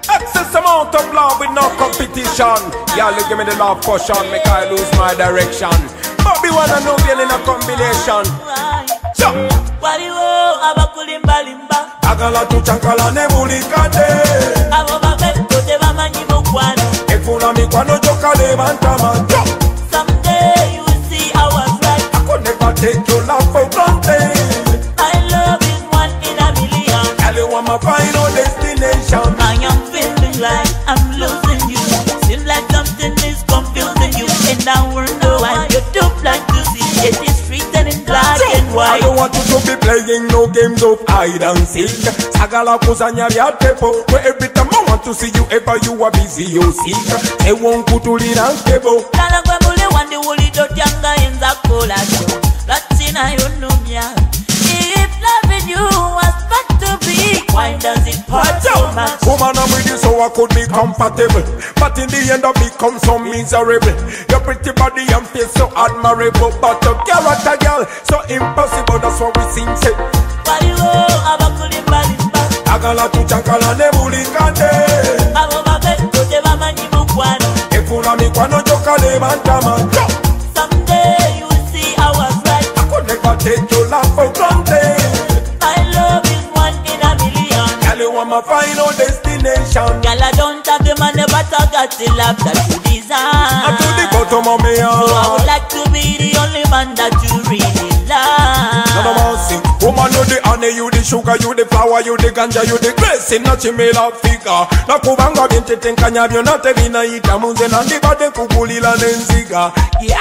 Excess amount of love with no competition. Y'all give me the love potion, make I lose my direction. But be one and no girl in a combination. Waliwo abakulimba limba Agala tu chankala ne bulikade abo babetto tebamanyi mukwano efuna mikwano jokale bantama. Someday you will see I was right. I could never take your love for granted. My love is one in a million. Girl, you are my final destination. I am feeling like I'm losing you. Seems like something is confusing you. And I wonder why you don't like to see it is written in black and I white. don't want you to be playing no games of hide and seek. Sagala kusanya vya tepo, where every time I want to see you ever you are busy you seek. They won't put you in a table. Lala kwa mule wandi wuli dotyanga enza kola show. Latina yunumya. If loving you was meant to be, why does it hurt so much? Woman, I'm with you so I could be comfortable, but in the end I become so miserable. Your pretty body and face so admirable, but your character, girl, so impossible. That's what we sing, say. Waliwo abakulimba limba Agala tu chankala ne bulikade abo babetto tebamanyi mukwano. efuna mikwano jokale bantama. Someday you will see I was right. I could never take your love for granted. My love is one in a million. Girl, you are my final destination. Girl, I don't have the money, but I got the love that you desire. I'm to the bottom of me So I heart. would like to be the only man that you really love. None of us sing. Woman, you the honey, you the sugar, you the flower, you the ganja, you the grace. In a chimela figure. Na kubanga binti tenkanya byona tebina ita munze nandi bade kugulila nenziga. Yeah,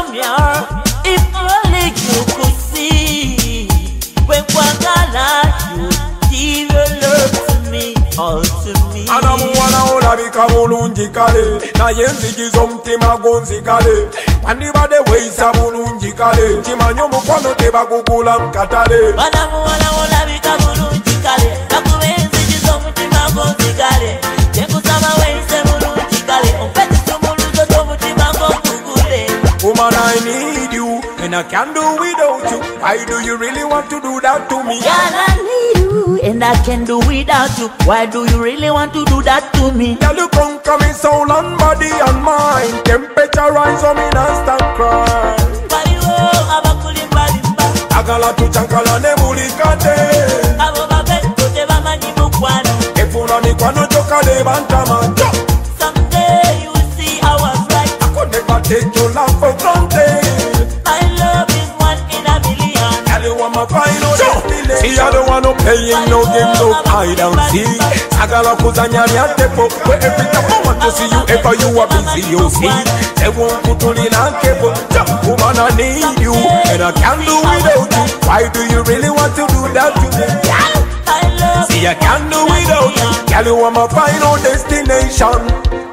if only you could see when Kwangala you give your love to me, all to me. Anamuwana olabika bulungi kale naye nzigiza omutima gonzikale andibadde weeyisa bulungi kale kimanyi omukwano tebagugula mu katale. Banamuwana olabika bulungi kale nakuba enzigi z'omutima gonzigale kyenkusaba weeyise bulungi kale ompetisa omuluzo gy'omutima gongugule. Woman, I need you and I can't do without you. Why do you really want to do that to me? Girl, I need you and I can do without you. Why do you really want to do that to me? Girl, you conquer me soul and body and mind. Temperature rise on me non-stop cry. Waliwo abakulimba limba Agala tu chankala ne bulikade abo babetto tebamanyi mukwano. efuna mikwano jokale bantama. Someday you will see I was right. I could never take your love for granted. My love is one in a million. Girl, you are my final destination. See, I don't want to play in no games of hide and seek. Sagala kuzanya vya tepo, where every time I want to see you ever you are busy you see. They won't put you in a cable. Woman, I need you and I can't do without you. Why do you really want to do that to me? My love See, I can't do without you. Girl, you are my final destination.